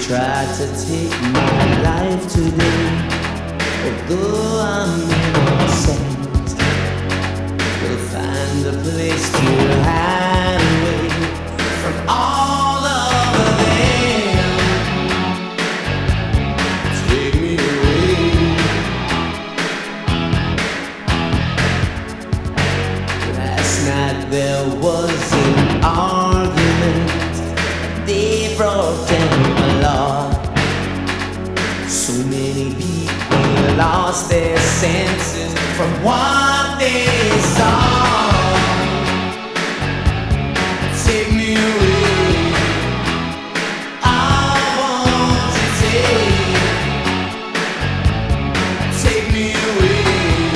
Tried to take my life today, although I'm innocent. We'll find a place to hide away from all of them. Take me away. Last night there was an argument. They brought down the law. So many people lost their senses from what they saw. Take me away. I want to take me away.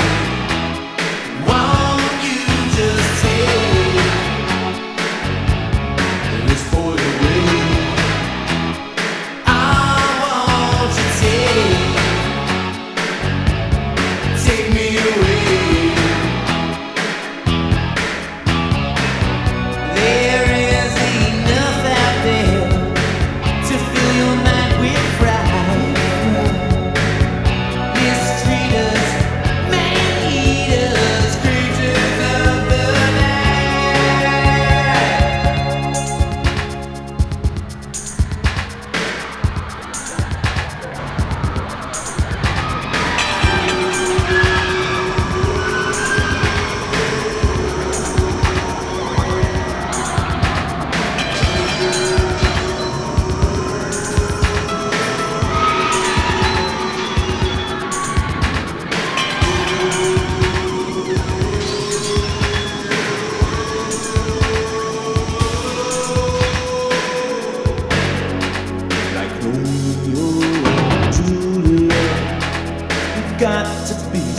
Won't you just take this boy away? I want to take me away. There is enough out there to fill your mind with pride. Mistreaters, man-eaters, creatures of the like Romeo and Juliet. You've got to be